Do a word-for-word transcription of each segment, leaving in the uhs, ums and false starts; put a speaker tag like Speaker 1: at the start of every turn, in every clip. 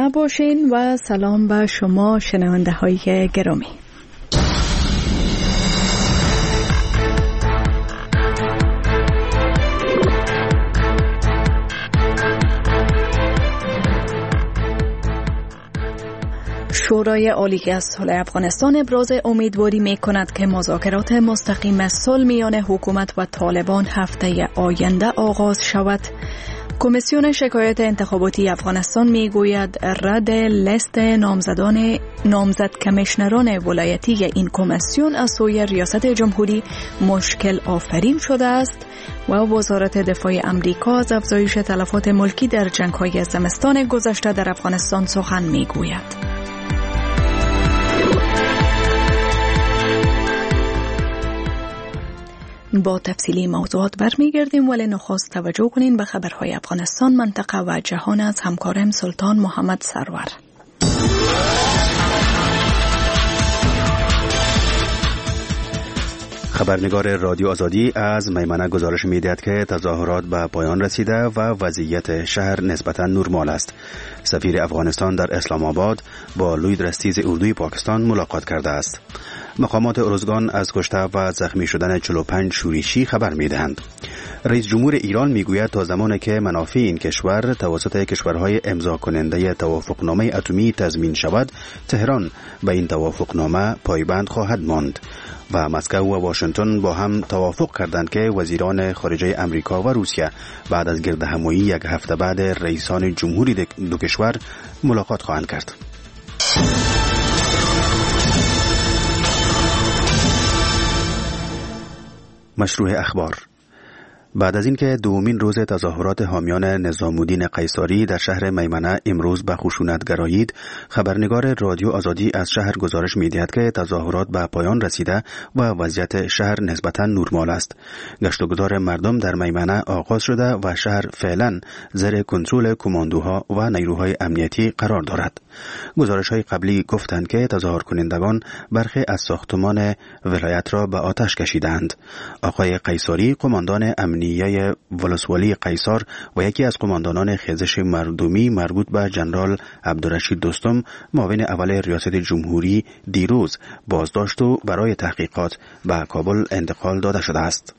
Speaker 1: نباشین و سلام به شما شنونده های گرامی. شورای عالی از صلح افغانستان ابراز امیدواری می کند که مذاکرات مستقیم صلح میان حکومت و طالبان هفته آینده آغاز شود. کمیسیون شکایات انتخاباتی افغانستان می گوید رد لیست نامزدان نامزد کمیشنران ولایتی این کمیسیون از سوی ریاست جمهوری مشکل آفرین شده است و وزارت دفاع امریکا از افزایش تلفات ملکی در جنگ‌های زمستان گذشته در افغانستان سخن می گوید. با تفصیلی موضوعات برمیگردیم، ولی نخست توجه کنین به خبرهای افغانستان، منطقه و جهان از همکارم سلطان محمد سرور.
Speaker 2: خبرنگار رادیو آزادی از میمنه گزارش می‌دهد که تظاهرات به پایان رسیده و وضعیت شهر نسبتاً نرمال است. سفیر افغانستان در اسلام آباد با لوید رستیز اردوی پاکستان ملاقات کرده است. مقامات ارزگان از کشته و زخمی شدن چهل و پنج شورشی خبر می‌دهند. رئیس جمهور ایران میگوید تا زمانی که منافع این کشور توسط کشورهای امضا کننده توافقنامه اتمی تضمین شود، تهران به این توافقنامه پایبند خواهد ماند. و مسکو و واشنگتن با هم توافق کردند که وزیران خارجه امریکا و روسیه بعد از گردهمایی یک هفته بعد رئیسان جمهوری دو کشور ملاقات خواهند کرد. مشروع اخبار. بعد از اینکه دومین روز تظاهرات حامیان نظام الدین قیصری در شهر میمنه امروز به خشونت گرایید، خبرنگار رادیو آزادی از شهر گزارش می‌دهد که تظاهرات به پایان رسیده و وضعیت شهر نسبتاً نرمال است. گشت و گذار مردم در میمنه آغاز شده و شهر فعلا زیر کنترل کماندوها و نیروهای امنیتی قرار دارد. گزارش‌های قبلی گفتند که تظاهر کنندگان برخی از ساختمان ولایت را به آتش کشیدند. آقای قیصری، قماندان امنیه ولسوالی قیصر و یکی از قماندانان خیزش مردمی مربوط به جنرال عبدالرشید دوستم، معاون اول ریاست جمهوری، دیروز بازداشت و برای تحقیقات به کابل انتقال داده شده است.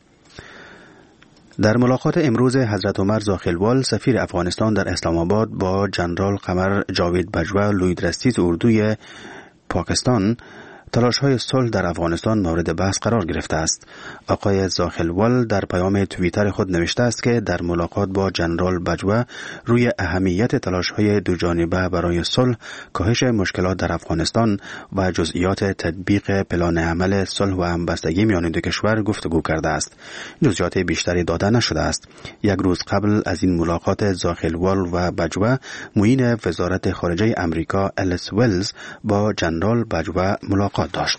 Speaker 2: در ملاقات امروز حضرت عمر زاخلوال، سفیر افغانستان در اسلام آباد با جنرال قمر جاوید بجوا لوید رستیز اردوی پاکستان، تلاش‌های صلح در افغانستان مورد بحث قرار گرفته است. آقای زاخلوال در پیام توییتر خود نوشته است که در ملاقات با جنرال بجوا روی اهمیت تلاش‌های دو جانبه برای صلح، کاهش مشکلات در افغانستان و جزئیات تطبیق پلان عمل صلح و همبستگی میان دو کشور گفتگو کرده است. جزئیات بیشتری داده نشده است. یک روز قبل از این ملاقات، زاخلوال و بجوا معین وزارت خارجه امریکا الیس ولز با جنرال بجوا ملاقات داشت.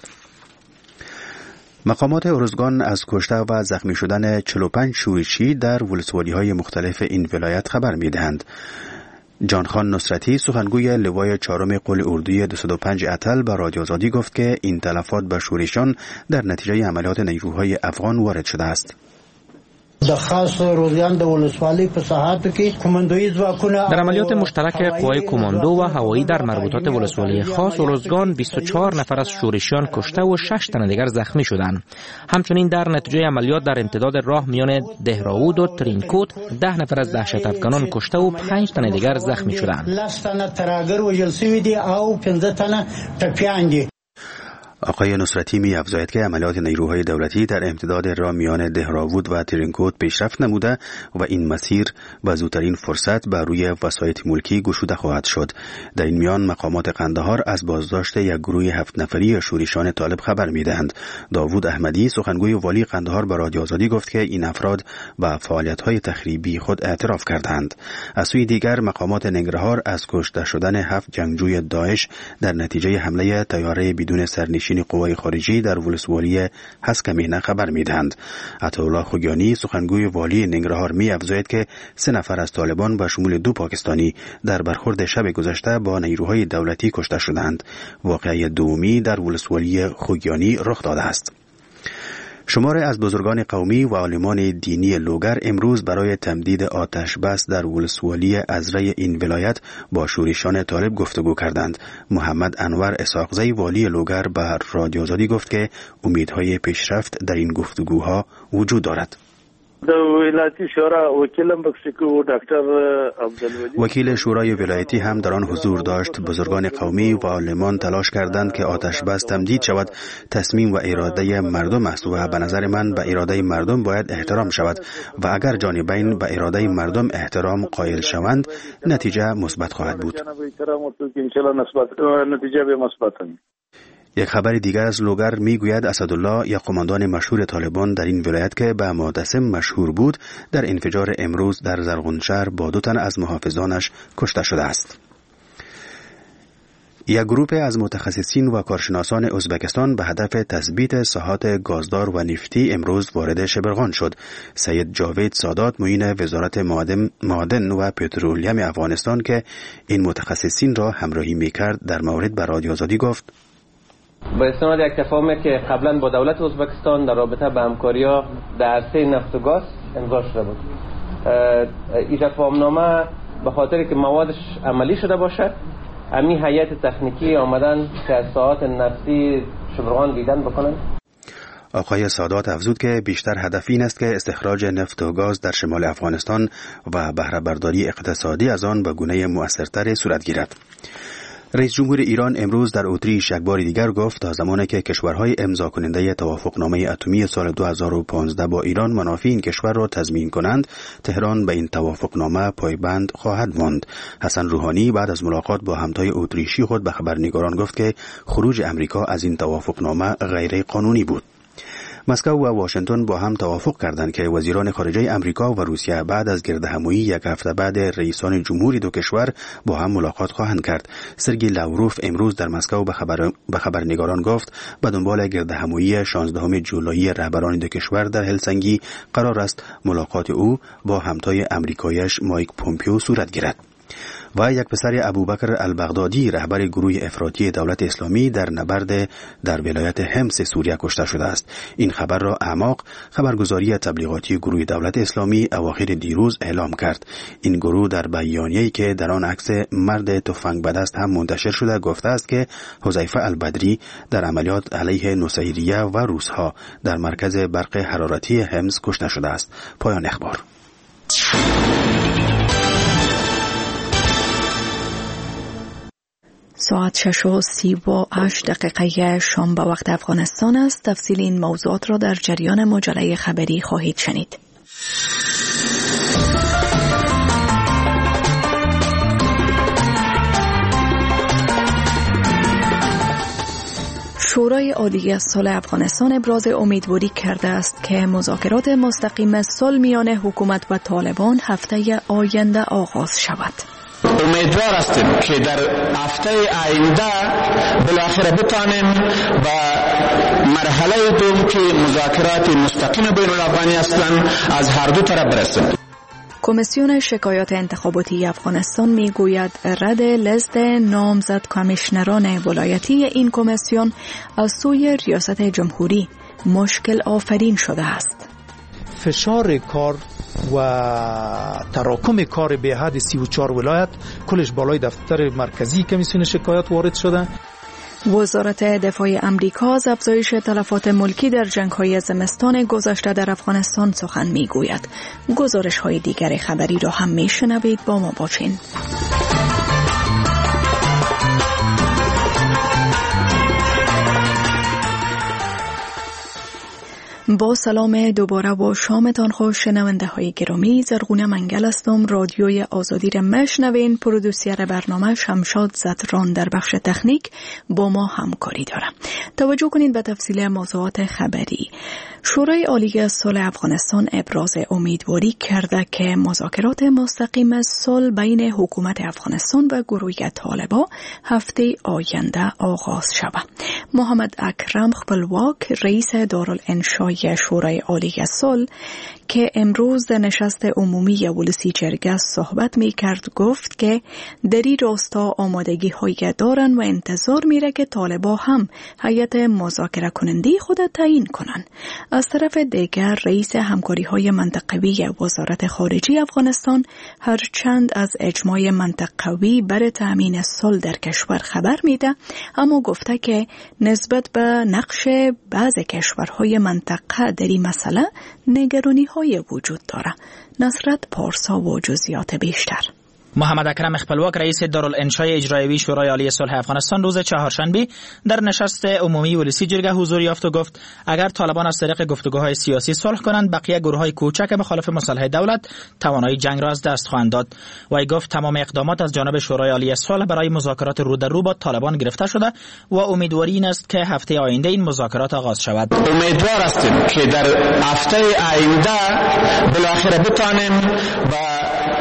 Speaker 2: مقامات ارزگان از کشته و زخمی شدن چهل و پنج شورشی در ولسوالی‌های مختلف این ولایت خبر می‌دهند. جانخان نصرتی، سخنگوی لوای چهارم قول اردوی دویست و پنج اتل، به رادیو آزادی گفت که این تلفات به شورشیان در نتیجه عملیات نیروهای افغان وارد شده است.
Speaker 3: د خاص روزیان د ولسوالی په ساحاتو کې کماندویی ځواکونه
Speaker 4: در عملیات مشترک قوای کماندو و هوایی در مربوطات ولسوالی خاص ارزگان بیست و چهار نفر از شورشیان کشته و شش تن دیگر زخمی شدند. همچنین در نتیجه عملیات در امتداد راه میان دهراود و ترینکوت ده نفر از دهشت افغانان کشته و پنج تن دیگر زخمی شدند.
Speaker 3: لس تنه تراګر وژل شوي دي او پنځه تنه ټپیان دي.
Speaker 2: آقای نصرتی می افزاید که عملیات نیروهای دولتی در امتداد راه میان دهراود و ترینکوت پیشرفت نموده و این مسیر به زودترین فرصت بر روی وسایط ملکی گشوده خواهد شد. در این میان مقامات قندهار از بازداشت یک گروه هفت نفری شورشیان طالب خبر میدهند. داوود احمدی، سخنگوی والی قندهار، به رادیو آزادی گفت که این افراد به فعالیت‌های تخریبی خود اعتراف کردند. از سوی دیگر مقامات ننگرهار از کشته شدن هفت جنگجوی داعش در نتیجه حمله طیاره بدون سرنشین قوای خارجی در ولسوالی هسکمینه خبر میدهند. عطاالله خوگیانی، سخنگوی والی ننگرهار، می افزاید که سه نفر از طالبان به شمول دو پاکستانی در برخورد شب گذشته با نیروهای دولتی کشته شدند. واقعه دومی در ولسوالی خوگیانی رخ داده است. شماری از بزرگان قومی و عالمان دینی لوگر امروز برای تمدید آتش بس در ولسوالی ازره این ولایت با شورشیان طالب گفتگو کردند. محمد انور اسحاقزی والی لوگر به رادیو آزادی گفت که امیدهای پیشرفت در این گفتگوها وجود دارد. وکیل شورای ولایتی هم در آن حضور داشت. بزرگان قومی و عالمان تلاش کردند که آتش بس تمدید شود. تصمیم و اراده مردم است و به نظر من به اراده مردم باید احترام شود و اگر جانبین به اراده مردم احترام قائل شوند نتیجه مثبت خواهد بود. یک خبر دیگر از لوگر میگوید اسدالله، یک قماندان مشهور طالبان در این ولایت که به معتصم مشهور بود، در انفجار امروز در زرغونشهر با دو تن از محافظانش کشته شده است. یک گروه از متخصصین و کارشناسان ازبکستان به هدف تثبیت ساحات گازدار و نفتی امروز وارد شبرغان شد. سید جاوید سادات معین وزارت معادن, معادن و پترولیم افغانستان که این متخصصین را همراهی میکرد در مورد به رادیو آزادی گفت:
Speaker 5: با استناد یک تفاهمی که قبلا با دولت ازبکستان در رابطه به همکاری‌ها در عرصه نفت و گاز امضا شده بود. این تفاهمنامه به خاطر که موادش عملی شده باشد، امی هیئت تکنیکی آمدن که از ساحات نفتی شبرغان دیدن بکنن.
Speaker 2: آقای سادات افزود که بیشتر هدف این است که استخراج نفت و گاز در شمال افغانستان و بهره برداری اقتصادی از آن به گونه مؤثرتر صورت گیرد. رئیس جمهور ایران امروز در اتریش یک بار دیگر گفت تا زمانی که کشورهای امضا کننده توافقنامه اتمی سال دو هزار و پانزده با ایران منافع این کشور را تضمین کنند، تهران به این توافقنامه پایبند خواهد ماند. حسن روحانی بعد از ملاقات با همتای اتریشی خود به خبرنگاران گفت که خروج امریکا از این توافقنامه غیر قانونی بود. مسکو و واشنگتن با هم توافق کردند که وزیران خارجه امریکا و روسیه بعد از گردهمایی یک هفته بعد رئیسان جمهوری دو کشور با هم ملاقات خواهند کرد. سرگئی لاوروف امروز در مسکو به خبر به خبرنگاران گفت به دنبال گردهمایی شانزدهم جولای رهبران دو کشور در هلسینکی قرار است ملاقات او با همتای امریکایش مایک پومپیو صورت گیرد. و یک پسر ابوبکر البغدادی رهبر گروه افراطی دولت اسلامی در نبرد در ولایت حمص سوریه کشته شده است. این خبر را اعماق، خبرگزاری تبلیغاتی گروه دولت اسلامی اواخر دیروز اعلام کرد. این گروه در بیانیه‌ای که در آن عکس مرد تفنگ به دست هم منتشر شده گفته است که حذیفه البدری در عملیات علیه نصیریه و روس‌ها در مرکز برق حرارتی حمص کشته شده است. پایان اخبار.
Speaker 1: ساعت شش و سی و هشت دقیقه شام به وقت افغانستان است. تفصیل این موضوعات را در جریان مجله خبری خواهید شنید. شورای عالی صلح افغانستان ابراز امیدواری کرده است که مذاکرات مستقیم صلح میان حکومت و طالبان هفته آینده آغاز شود.
Speaker 6: امیدوار هستیم که در هفته آینده بالاخره بتانیم با مرحله دوم که مذاکرات مستقیم بین الافغانی هستند از هر دو طرف برسیم.
Speaker 1: کمیسیون شکایات انتخاباتی افغانستان میگوید رد لیست نامزد کمیشنران ولایتی این کمیسیون از سوی ریاست جمهوری مشکل آفرین شده است.
Speaker 7: فشار کار و تراکم کار به حد سی و چهار ولایت کلش بالای دفتر مرکزی کمیسیون شکایات وارد شده.
Speaker 1: وزارت دفاع امریکا از افزایش تلفات ملکی در جنگ‌های زمستان گذشته در افغانستان سخن می‌گوید. گزارش‌های دیگر خبری را هم می‌شنوید، با ما باشین. با سلام دوباره و شامتان خوش شنونده های گرامی. زرغونه منگل هستم. رادیوی آزادی را میشنوین. پرودوسر برنامه شمشاد زتران در بخش تکنیک با ما همکاری داره. توجه کنید به تفصیل موضوعات خبری. شورای عالی صلح افغانستان ابراز امیدواری کرده که مذاکرات مستقیم صلح بین حکومت افغانستان و گروه طالبان هفته آینده آغاز شود. محمد اکرم خپلواک رئیس دارالانشای شورای عالی صلح که امروز در نشست عمومی ولسی جرگه صحبت می کرد گفت که در این راستا آمادگی هایی دارن و انتظار میره که طالبا هم هیئت مذاکره کننده خود تعیین کنن. از طرف دیگر رئیس همکاری های منطقوی وزارت خارجه افغانستان هرچند از اجماع منطقوی برای تامین صلح در کشور خبر میده، اما گفته که نسبت به نقش بعض کشورهای منطقه در این مسئله نگرانی های وجود داره. نصرت پارسا و جزئیات بیشتر.
Speaker 8: محمد اکرم خپلواک رئیس دارالانشای اجرایی شورای عالی صلح افغانستان روز چهارشنبه در نشست عمومی ولسی جرگه حضور یافت و گفت اگر طالبان از طریق گفتگوهای سیاسی صلح کنند، بقیه گروه‌های کوچک مخالف مصالحه دولت توانایی جنگ را از دست خواهند داد. وی گفت تمام اقدامات از جانب شورای عالی صلح برای مذاکرات رو در رو با طالبان گرفته شده و امیدواری این است که هفته آینده این مذاکرات آغاز شود.
Speaker 6: امیدوار هستیم که در هفته آینده بالاخره بتوانیم با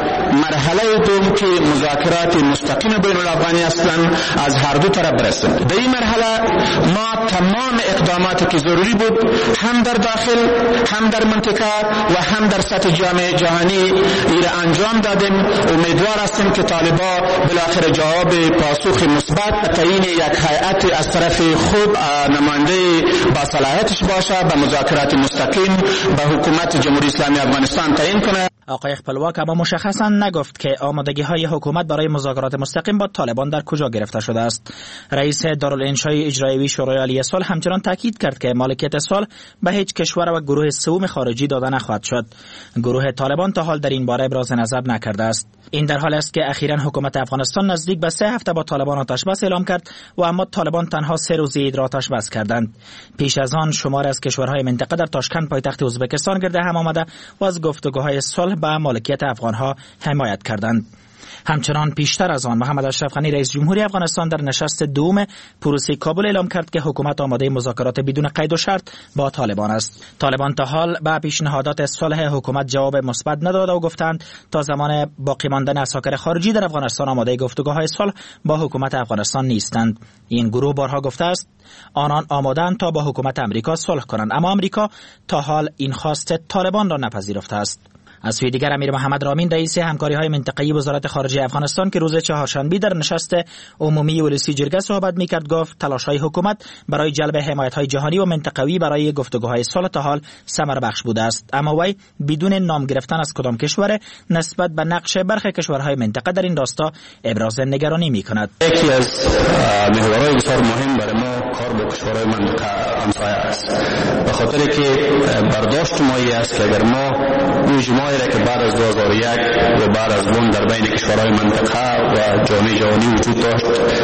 Speaker 6: مرحله دوم که مذاکرات مستقیم بین الافغانی هستند از هر دو طرف برسیم. در این مرحله ما تمام اقداماتی که ضروری بود هم در داخل هم در منطقه و هم در سطح جامعه جهانی ایره انجام دادیم. امیدوار هستیم که طالبان بالاخره جواب پاسخ مثبت تعیین یک هیئت از طرف خود نماینده با صلاحیتش باشه به مذاکرات مستقیم به حکومت جمهوری اسلامی افغانستان تعیین کنه.
Speaker 8: آقای خپلواک اما مشخصا نگفت که آمادگی های حکومت برای مذاکرات مستقیم با طالبان در کجا گرفته شده است. رئیس دارالانشای اجرایی شورای عالی صلح همچنان تاکید کرد که مالکیت صلح به هیچ کشور و گروه سوم خارجی داده نخواهد شد. گروه طالبان تا حال در این باره ابراز نظر نکرده است. این در حال است که اخیراً حکومت افغانستان نزدیک به سه هفته با طالبان آتش بس اعلام کرد و اما طالبان تنها سه روز عید را آتش بس کردند. پیش از آن شمار از کشورهای منطقه در تاشکند پایتخت ازبکستان گرد هم آمده و از گفتگوهای صلح به مالکیت افغانها حمایت کردند. همچنان پیشتر از آن محمد اشرف غنی رئیس جمهوری افغانستان در نشست دوم پروسه کابل اعلام کرد که حکومت آماده مذاکرات بدون قید و شرط با طالبان است. طالبان تا حال به پیشنهادات صلح حکومت جواب مثبت نداده و گفتند تا زمان باقی ماندن اساکر خارجی در افغانستان آماده گفتگوهای صلح با حکومت افغانستان نیستند. این گروه بارها گفته است آنان آماده‌اند تا با حکومت امریکا صلح کنند، اما امریکا تا حال این خواست طالبان را نپذیرفته است. از سوی دیگر امیر محمد رامین رئیس همکاری‌های منطقه‌ای وزارت خارجه افغانستان که روز چهارشنبه در نشست عمومی ولسی جرگه صحبت می‌کرد گفت تلاش‌های حکومت برای جلب حمایت‌های جهانی و منطقوی برای گفتگوهای صلح تا حال ثمر بخش بوده است، اما وی بدون نام گرفتن از کدام کشور نسبت به نقش برخی کشورهای منطقه در این راستا ابراز نگرانی می‌کند.
Speaker 6: یکی از محورهای بسیار مهم برای ما کار با کشورهای منطقه همسایه است، به خاطر که برداشت ما است که اگر ما اجماعی را که بعد از دو هزار و یک و بعد از اون در بین کشورهای منطقه و جامعه جهانی وجود داشت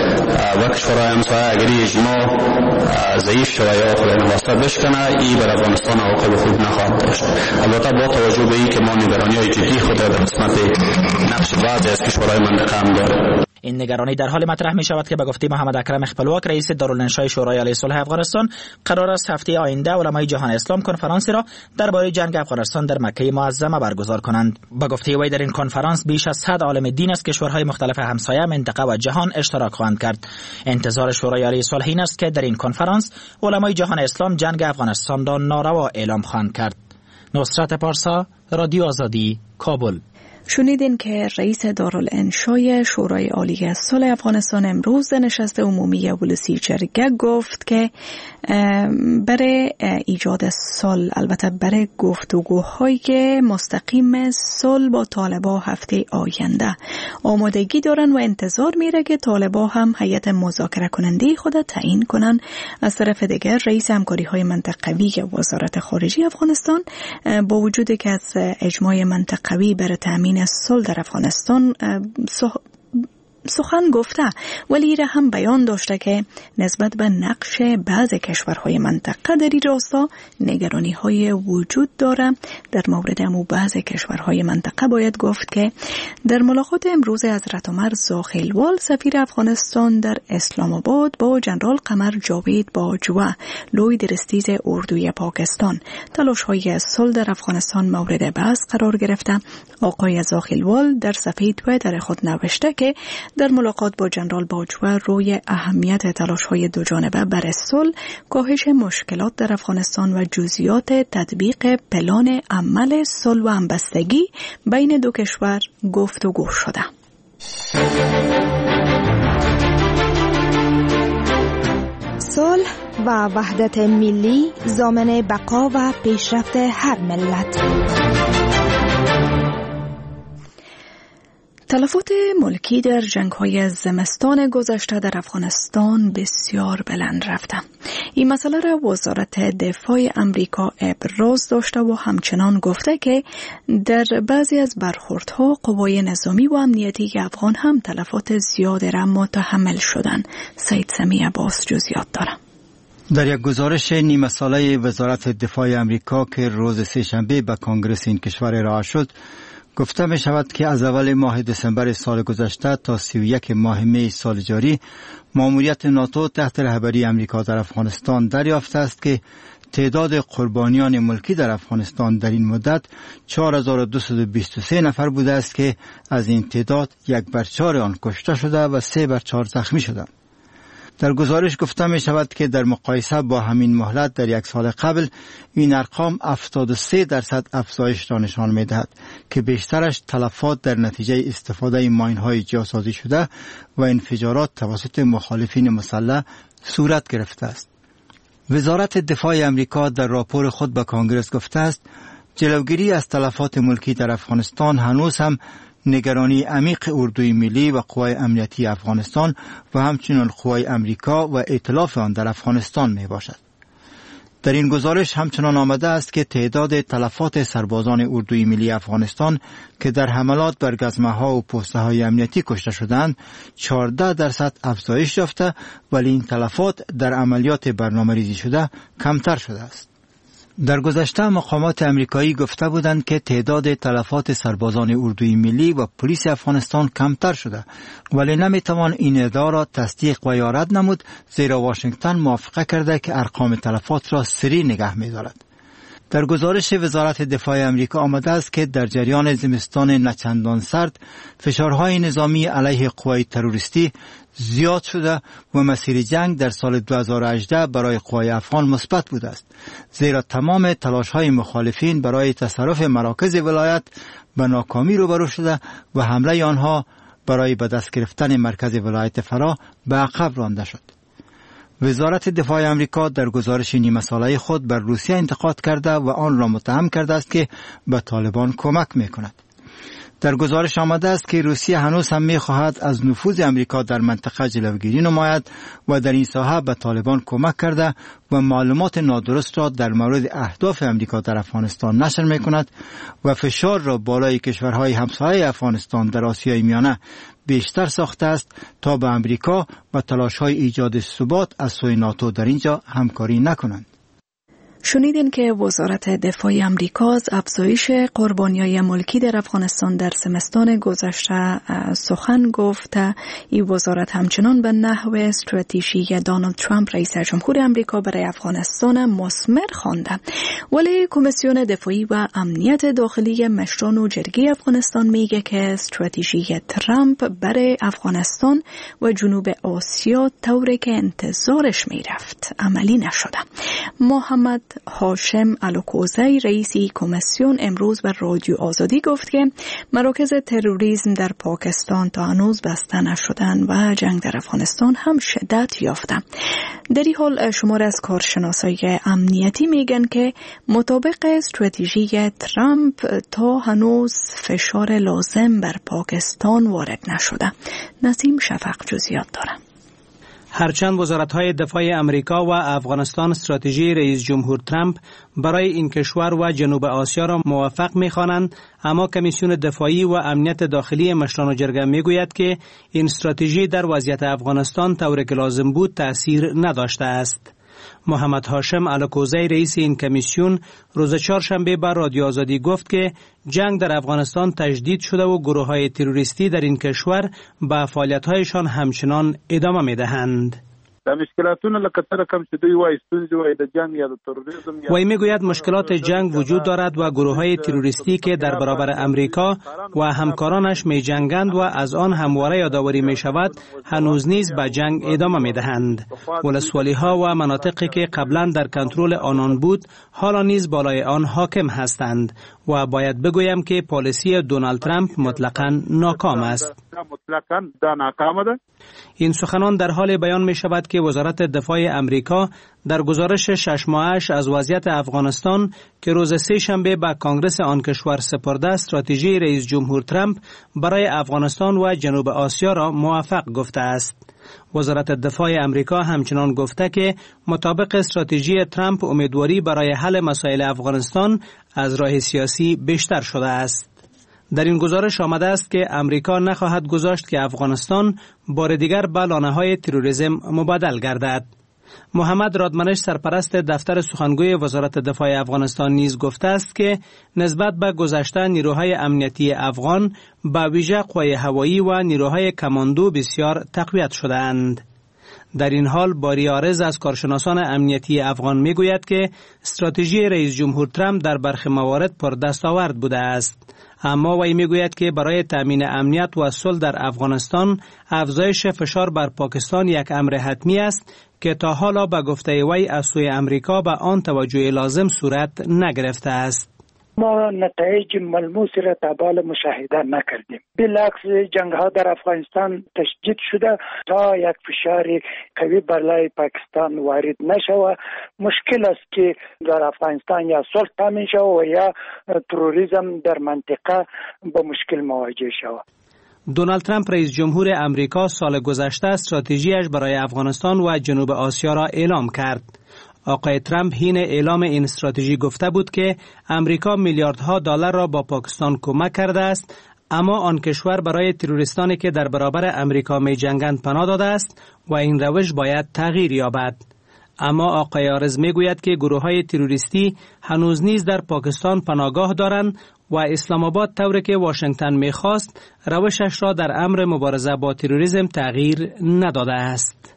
Speaker 6: و کشورهای همسایه اگر اجماع ضعیف شود یا خود نواسطه بشکنه، این بر افغانستان عواقب خوب نخواهد داشت. البته با توجه به این که ما نگرانی‌های جدی خود را در قسمت نقش بعضی از کشورهای منطقه هم داریم.
Speaker 8: این نگرانی در حال مطرح می شود که به گفته محمد اکرم خپلواک رئیس دارالانشای شورای عالی صلح افغانستان قرار است هفته آینده علمای جهان اسلام کنفرانسی را درباره جنگ افغانستان در مکه معظمه برگزار کنند. به گفته وی در این کنفرانس بیش از صد عالم دین از کشورهای مختلف همسایه، منطقه و جهان اشتراک خواهند کرد. انتظار شورای عالی صلح این است که در این کنفرانس علمای جهان اسلام جنگ افغانستان را ناروا اعلام خواهند کرد. نصرت پارسا، رادیو آزادی، کابل.
Speaker 1: شنیدین که رئیس دارالانشای شورای عالی صلح افغانستان امروز نشست عمومی ولسی جرگه گفت که برای ایجاد صلح، البته برای گفتگوهای مستقیم صلح با طالبان هفته آینده آمادگی دارن و انتظار میره که طالبان هم هیئت مذاکره کننده خود تعیین کنن. از طرف دیگر رئیس همکاری‌های منطقوی وزارت خارجه افغانستان با وجود که از اجماع منطقوی برای تامین صلح در افغانستان سخن گفته، ولی را هم بیان داشته که نسبت به نقش بعض کشورهای منطقه در این راستا نگرانی های وجود داره. در مورد امو بعض کشورهای منطقه باید گفت که در ملاقات امروز حضرت عمر زاخیلوال سفیر افغانستان در اسلام آباد با جنرال قمر جاوید باجوه لوی درستیز اردوی پاکستان تلاش های صلح در افغانستان مورد بحث قرار گرفته. آقای زاخیلوال در صفحه توییتر خود نوشته که در ملاقات با جنرال باجوه روی اهمیت تلاش‌های دوجانبه برای صلح، کاهش مشکلات در افغانستان و جزئیات تطبیق پلان عمل صلح و همبستگی بین دو کشور گفتگو شده.
Speaker 9: صلح و وحدت ملی ضامن بقا و پیشرفت هر ملت.
Speaker 1: تلفات ملکی در جنگ‌های زمستان گذشته در افغانستان بسیار بلند رفته. این مسئله را وزارت دفاع امریکا ابراز داشته و همچنان گفته که در بعضی از برخوردها قوای نظامی و امنیتی افغان هم تلفات زیاد را متحمل شدند. سید سمی عباس جزئیات دارد.
Speaker 10: در یک گزارش نیمه ساله وزارت دفاع امریکا که روز سه‌شنبه به کنگره این کشور ارائه شد، گفته می شود که از اول ماه دسامبر سال گذشته تا سی و یک ماه می سال جاری، ماموریت ناتو تحت رهبری امریکا در افغانستان دریافته است که تعداد قربانیان ملکی در افغانستان در این مدت چهار هزار و دویست و بیست و سه نفر بوده است که از این تعداد یک بر چهار آن کشته شده و سه بر چهار زخمی شده. در گزارش گفته می شود که در مقایسه با همین مهلت در یک سال قبل این ارقام هفتاد و سه درصد افزایش را نشان می دهد که بیشترش تلفات در نتیجه استفاده ماین‌های جاسازی شده و انفجارات توسط مخالفین مسلح صورت گرفته است. وزارت دفاع امریکا در راپور خود به کنگره گفته است جلوگیری از تلفات ملکی در افغانستان هنوز هم نگرانی عمیق اردوی ملی و قوای امنیتی افغانستان و همچنین قوای امریکا و ائتلاف آن در افغانستان می باشد. در این گزارش همچنان آمده است که تعداد تلفات سربازان اردوی ملی افغانستان که در حملات بر گزمه‌ها و پست‌های امنیتی کشته شدند چهارده درصد افزایش یافته، ولی این تلفات در عملیات برنامه‌ریزی شده کمتر شده است. در گذشته مقامات امریکایی گفته بودند که تعداد تلفات سربازان اردوی ملی و پلیس افغانستان کمتر شده، ولی نمیتوان این ادعا را تصدیق و یا رد نمود، زیرا واشنگتن موافقه کرده که ارقام تلفات را سری نگه می‌دارد. در گزارش وزارت دفاع امریکا آمده است که در جریان زمستان نچندان سرد فشارهای نظامی علیه قوای تروریستی زیاد شده و مسیر جنگ در سال دو هزار و هجده برای قوای افغان مثبت بوده است، زیرا تمام تلاش‌های مخالفین برای تصرف مراکز ولایت به ناکامی روبرو شده و حمله آنها برای به دست گرفتن مرکز ولایت فرا به عقب رانده شد. وزارت دفاع امریکا در گزارش نیمه ساله خود بر روسیه انتقاد کرده و آن را متهم کرده است که به طالبان کمک می‌کند. در گزارش آمده است که روسیه هنوز هم می‌خواهد از نفوذ امریکا در منطقه جلوگیری نماید و در این ساحه به طالبان کمک کرده و معلومات نادرست را در مورد اهداف امریکا در افغانستان نشر می‌کند و فشار را بالای کشورهای همسایه افغانستان در آسیای میانه بیشتر ساخته است تا به امریکا و تلاش‌های ایجاد ثبات از سوی ناتو در اینجا همکاری نکنند.
Speaker 1: شنیدین که وزارت دفاع امریکا از افزایش قربانی‌های ملکی در افغانستان در زمستان گذشته سخن گفت. این وزارت همچنان به نحو استراتژی دونالد ترامپ رئیس جمهور امریکا برای افغانستان مثمر خوانده، ولی کمیسیون دفاعی و امنیت داخلی مشران و جرگه افغانستان میگه که استراتژی ترامپ برای افغانستان و جنوب آسیا طوری که انتظارش میرفت عملی نشده. محمد هاشم الوکوزی رئیس کمیسیون امروز به رادیو آزادی گفت که مراکز تروریسم در پاکستان تا هنوز بسته نشدن و جنگ در افغانستان هم شدت یافته. در این حال شمار از کارشناسای امنیتی میگن که مطابق استراتژی ترامپ تا هنوز فشار لازم بر پاکستان وارد نشده. نسیم شفق جزئیات داره.
Speaker 11: هرچند وزارت‌های دفاع امریکا و افغانستان استراتژی رئیس جمهور ترامپ برای این کشور و جنوب آسیا را موفق می‌خوانند، اما کمیسیون دفاعی و امنیت داخلی مشران و جرگه می‌گوید که این استراتژی در وضعیت افغانستان طوری که لازم بود تأثیر نداشته است. محمد هاشم الوکوزی رئیس این کمیسیون روز چهارشنبه بر رادیو آزادی گفت که جنگ در افغانستان تجدید شده و گروه‌های تروریستی در این کشور به فعالیت‌هایشان همچنان ادامه می‌دهند.
Speaker 12: د مشکلاتونو لکه تر کم چې دوی وایي ستونزې وایي د جنگ یا د تروریسم.
Speaker 11: وی میگوید مشکلات جنگ وجود دارد و گروه‌های تروریستی که در برابر امریکا و همکارانش می جنگند و از آن همواره یادآوری می شود هنوز نیز به جنگ ادامه می دهند. ولسوالی ها و مناطقی که قبلا در کنترل آنان بود حالا نیز بالای آن حاکم هستند و باید بگویم که پالیسی دونالد ترامپ مطلقاً ناکام است. این سخنان در حال بیان می شود که وزارت دفاع امریکا در گزارش شش ماهش از وضعیت افغانستان که روز سه شنبه به کانگرس آن کشور سپرده استراتژی رئیس جمهور ترامپ برای افغانستان و جنوب آسیا را موفق گفته است. وزارت دفاع امریکا همچنان گفته که مطابق استراتژی ترامپ امیدواری برای حل مسائل افغانستان از راه سیاسی بیشتر شده است. در این گزارش آمده است که امریکا نخواهد گذاشت که افغانستان بار دیگر به لانه‌های تروریسم مبادل گردد. محمد رادمنش سرپرست دفتر سخنگوی وزارت دفاع افغانستان نیز گفته است که نسبت به گذشته نیروهای امنیتی افغان به ویژه قوای هوایی و نیروهای کماندو بسیار تقویت شده اند. در این حال باری عارض از کارشناسان امنیتی افغان میگوید که استراتژی رئیس جمهور ترامپ در برخی موارد پر دستاورد بوده است. اما وی میگوید که برای تامین امنیت و صلح در افغانستان افزایش فشار بر پاکستان یک امر حتمی است که تا حالا به گفته وی از سوی امریکا به آن توجه لازم صورت نگرفته است.
Speaker 13: ما نتایج ملموسی را تابال مشاهده نکردیم. بالعکس جنگ ها در افغانستان تشدید شده تا یک فشار قوی برای پاکستان وارد نشود. مشکل است که در افغانستان یا صلح تامین شود و یا تروریسم در منطقه با مشکل مواجه شود.
Speaker 11: دونالد ترامپ رئیس جمهور امریکا سال گذشته استراتژیش برای افغانستان و جنوب آسیا را اعلام کرد. آقای ترامپ حین اعلام این استراتژی گفته بود که امریکا میلیاردها دلار را با پاکستان کمک کرده است، اما آن کشور برای تروریستانی که در برابر امریکا می جنگند پناه داده است و این روش باید تغییر یابد. اما آقای عارض می گوید که گروه های تروریستی هنوز نیز در پاکستان پناهگاه دارند و اسلام آباد طوری که واشنگتن می خواست روشش را در امر مبارزه با تروریسم تغییر نداده است.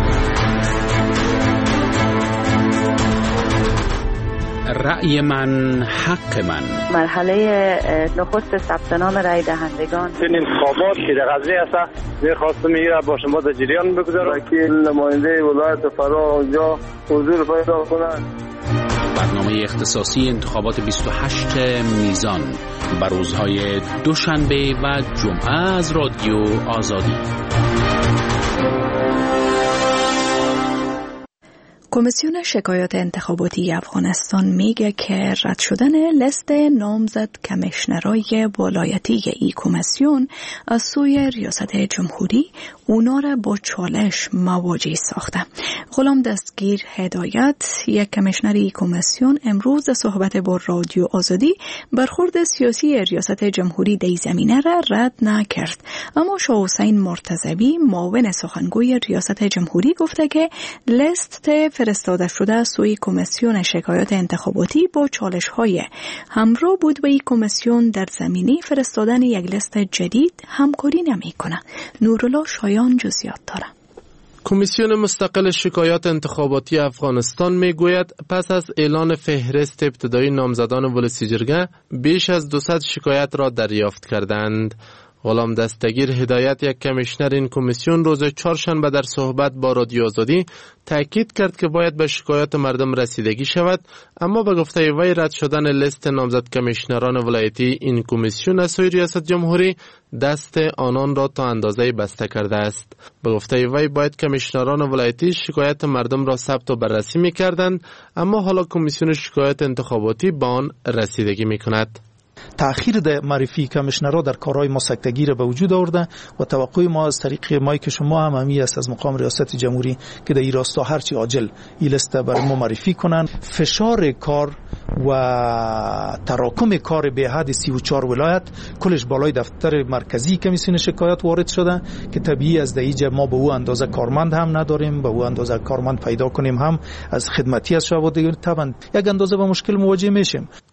Speaker 14: رأی من حق من.
Speaker 15: مرحله نخست ثبت نام رای دهندگان.
Speaker 16: این انتخابات که در غزه است می‌خواستم میره با شما در جریان بگذارم که نماینده ولایت فرا اونجا حضور پیدا کنند.
Speaker 14: برنامه اختصاصی انتخابات بیست و هشت میزان بر روزهای دوشنبه و جمعه از رادیو آزادی.
Speaker 1: کمیسیون شکایات انتخاباتی افغانستان میگه که رد شدن لیست نامزد کمیشنرای ولایتی ای کمیسیون از سوی ریاست جمهوری اونا را با چالش مواجه ساخته. غلام دستگیر هدایت، یک کمیشنر ای کمیسیون، امروز صحبت با رادیو آزادی برخورد سیاسی ریاست جمهوری در زمینه را رد نکرد. اما شاه حسین مرتضوی معاون سخنگوی ریاست جمهوری گفته که لیست فرستاده شده سوی کمیسیون شکایات انتخاباتی با چالش‌های همراه بود و این کمیسیون در زمینه فرستادن یک لیست جدید همکاری نمی‌کنه. نورالله شایان جزئیات داره.
Speaker 17: کمیسیون مستقل شکایات انتخاباتی افغانستان میگوید پس از اعلان فهرست ابتدایی نامزدان ولسی جرگه بیش از دویست شکایت را دریافت کردند. غلام دستگیر هدایت، یک کمیشنر این کمیسیون، روز چهارشنبه در صحبت با رادیو آزادی تاکید کرد که باید به شکایات مردم رسیدگی شود، اما به گفته وی رد شدن لیست نامزد کمیشنران ولایتی این کمیسیون از سوی ریاست جمهوری دست آنان را تا اندازه بسته کرده است. به گفته وی باید کمیشنران ولایتی شکایت مردم را ثبت و بررسی می‌کردند، اما حالا کمیسیون شکایات انتخاباتی به آن رسیدگی می‌کند.
Speaker 7: تأخیر در معرفی کمیشنرها در کارهای ما سکتگی را به وجود آورده و توقع ما از طریق مایی که شما هم همی است از مقام ریاست جمهوری که در این راستا هرچی عاجل این لیست برای ما معرفی کنند. فشار کار و تراکم کار به حد سی و چهار ولایت کلش بالای دفتر مرکزی کمیسیون شکایات وارد شده که طبیعی از دیجا ما به او اندازه کارمند هم نداریم، به او اندازه کارمند پیدا کنیم هم از خدمتی از شما دیگر طبعا یک اندازه با مشکل مواجه میشیم.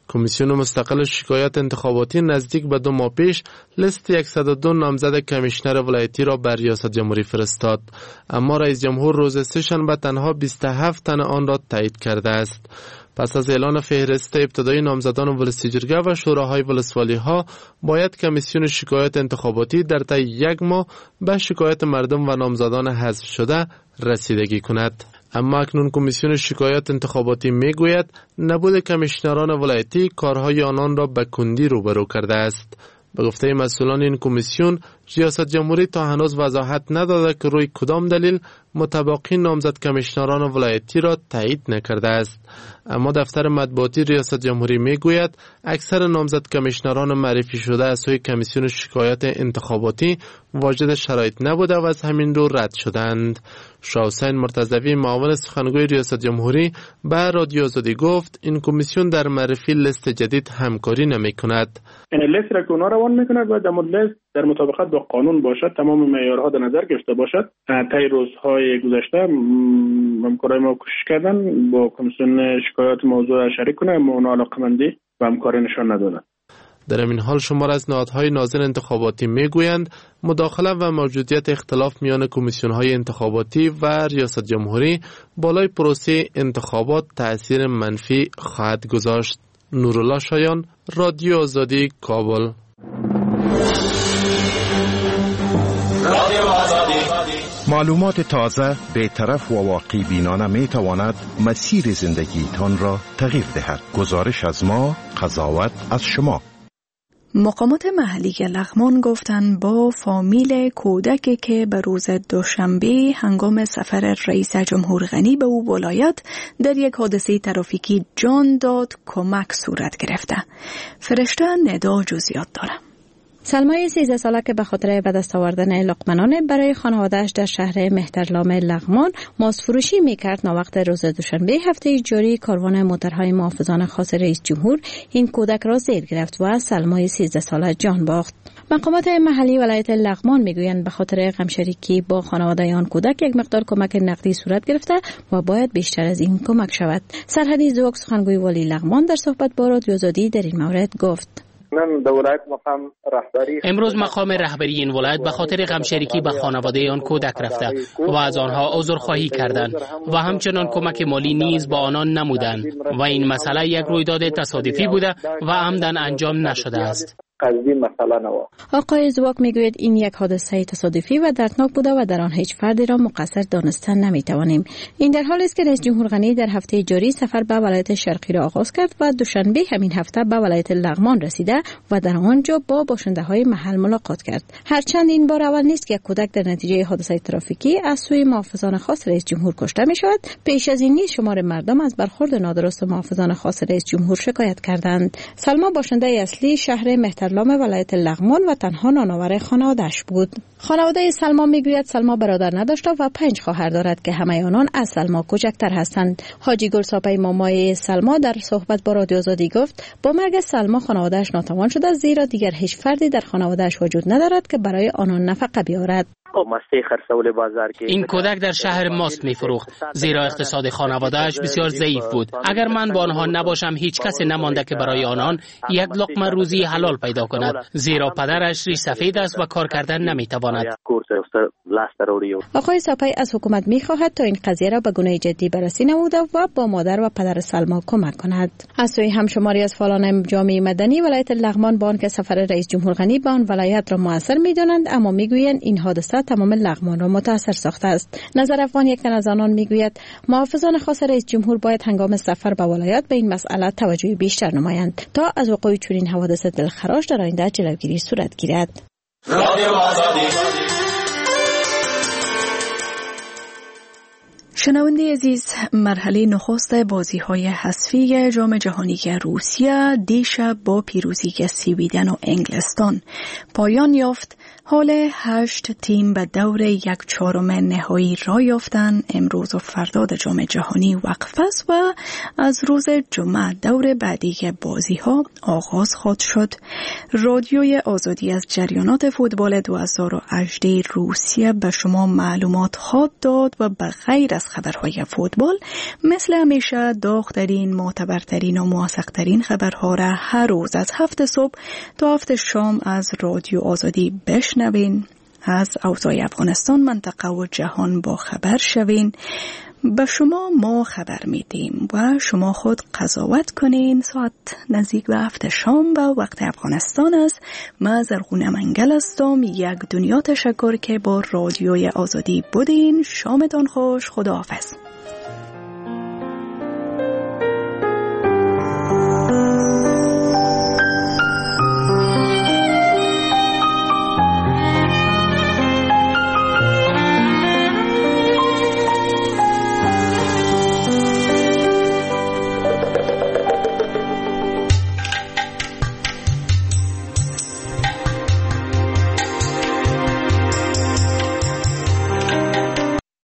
Speaker 17: کمیسیون مستقل شکایات انتخاباتی نزدیک به دو ماه پیش لیست صد و دو نامزد کمیشنر ولایتی را بر ریاست جمهوری فرستاد، اما رئیس جمهور روز سه‌شنبه تنها بیست و هفت تن آن را تایید کرده است. پس از اعلان فهرست ابتدایی نامزدان ولسی جرگه و شوراهای ولسوالی ها باید کمیسیون شکایات انتخاباتی در طی یک ماه به شکایت مردم و نامزدان حذف شده رسیدگی کند. اما اکنون کمیسیون شکایات انتخاباتی می گوید نبود کمیشنران ولایتی کارهای آنان را به کندی روبرو کرده است. به گفته مسئولان این کمیسیون، ریاست جمهوری تا هنوز وضاحت نداده که روی کدام دلیل متباقی نامزد کمیشنران ولایتی را تایید نکرده است. اما دفتر مطبوعاتی ریاست جمهوری می گوید اکثر نامزد کمیشنران معرفی شده از سوی کمیسیون شکایات انتخاباتی واجد شرایط نبوده و از همین رو رد شدند. شاه حسین مرتضوی معاون سخنگوی ریاست جمهوری به رادیو آزادی گفت این کمیسیون در معرفی لیست جدید همکاری نمی کند.
Speaker 18: این لیست را که اونا روان میکند و در لیست در مطابقت با قانون باشد، تمام معیارها در نظر گرفته باشد. طی روزهای گذشته همکارای ما کوشش کردن با کمیسیون شکایات موضوع را شریک کنه، اما اونا علاقه‌مندی و همکاری نشان ندادن.
Speaker 17: در این حال شمار از نهادهای ناظر انتخاباتی میگویند مداخله و موجودیت اختلاف میان کمیسیون‌های انتخاباتی و ریاست جمهوری بالای پروسه انتخابات تأثیر منفی خواهد گذاشت. نورالله شایان، رادیو آزادی، کابل.
Speaker 19: معلومات تازه، بی‌طرف و واقع بینانه می تواند مسیر زندگیتان را تغییر دهد. گزارش از ما، قضاوت از شما.
Speaker 1: مقامات محلی لغمان گفتند با فامیل کودکی که به روز دوشنبه هنگام سفر رئیس جمهور غنی به او ولایت در یک حادثه ترافیکی جان داد کمک صورت گرفته. فرشته ندا جزئیات داره.
Speaker 20: سلمای سیزده ساله که به خاطر به دست آوردن لقمنان برای خانواده‌اش در شهر مهترلام لغمان ماست فروشی میکرد، ناوقت روز دوشنبه هفته جاری کاروان موترهای محافظان خاص رئیس جمهور این کودک را زیر گرفت و سلمای سیزده ساله جان باخت. مقامات محلی ولایت لغمان میگویند به خاطر غمشریکی با خانواده آن کودک یک مقدار کمک نقدی صورت گرفته و باید بیشتر از این کمک شود. سرحدی زوک سخنگوی والی لغمان در صحبت با رادیو آزادی در این مورد گفت:
Speaker 21: امروز مقام رهبری این ولایت به خاطر غمشریکی به خانواده آن کودک رفته و از آنها عذرخواهی کردند و همچنان کمک مالی نیز با آنان نمودند و این مسئله یک رویداد تصادفی بوده و عمدن انجام نشده است.
Speaker 20: آقای زواک میگوید این یک حادثه تصادفی و دردناک بوده و در آن هیچ فردی را مقصر دانستن نمیتوانیم. این در حالی است که رئیس جمهور غنی در هفته جاری سفر به ولایت شرقی را آغاز کرد و دوشنبه همین هفته به ولایت لغمان رسیده و در آنجا با باشنده های محل ملاقات کرد. هرچند این بار اول نیست که کودک در نتیجه حادثه ترافیکی از سوی محافظان خاص رئیس جمهور کشته می شود. پیش از این نیز شمار مردم از برخورد نادرست محافظان خاص رئیس جمهور شکایت کردند. سلما باشنده اصلی شهر مهترلام ولایت لغمان و تنها نانآور خانواده‌اش بود. خانواده سلما میگوید سلما برادر نداشته و پنج خواهر دارد که همه آنان از سلما کوچکتر هستند. حاجی گلساپی مامای سلما در صحبت با رادیو آزادی گفت با مرگ سلما خانواده‌اش ناتوان شده، زیرا دیگر هیچ فردی در خانواده‌اش وجود ندارد که برای آنان نفقه بیاورد.
Speaker 21: این کودک در شهر ماست میفروخت، زیرا اقتصاد خانواده‌اش بسیار ضعیف بود. اگر من با آنها نباشم هیچ کسی نمانده که برای آنان یک لقمه روزی حلال پیدا کند، زیرا پدرش ریش سفید است و کار کردن نمیتواند.
Speaker 20: آقای ساپی از حکومت میخواهد تا این قضیه را به گونه جدی بررسی نموده و با مادر و پدر سلما کمک کند. از سوی همشماری از فعالان جامعه مدنی ولایت لغمان با آنکه سفر رئیس جمهور غنی به آن ولایت را موثر میدانند، اما میگویند این حادثه تمام لغمان را متاثر ساخته است. نظر افغان یک تن از آنان میگوید محافظان خاص رئیس جمهور باید هنگام سفر به ولایت به این مسئله توجه بیشتر نمایند تا از وقوع چنین حوادث دلخراش در آینده جلوگیری صورت گیرد.
Speaker 1: شنونده عزیز، مرحله نخست بازی‌های حذفی جام جهانی روسیه دیشب با پیروزی سویدن و انگلستان پایان یافت. حال هشت تیم به دور یک چهارم نهایی را یافتند. امروز و فردا در جام جهانی وقف است و از روز جمعه دور بعدی بازی‌ها آغاز خواهد شد. رادیوی آزادی از جریانات فوتبال دو هزار و هجده روسیه به شما معلومات خواهد داد و به غیر از خبرهای فوتبال. مثل همیشه داغ‌ترین، معتبرترین و موثق‌ترین خبرها را هر روز از هفت صبح تا هفت شام از رادیو آزادی بشنوین. از اوضاع افغانستان، منطقه و جهان با خبر شوین. به شما ما خبر میدیم و شما خود قضاوت کنین. ساعت نزدیک به هفت شام و وقت افغانستان است. من زرغونه منگل هستم. یک دنیا تشکر که با رادیوی آزادی بودین. شامتان خوش. خداحافظ.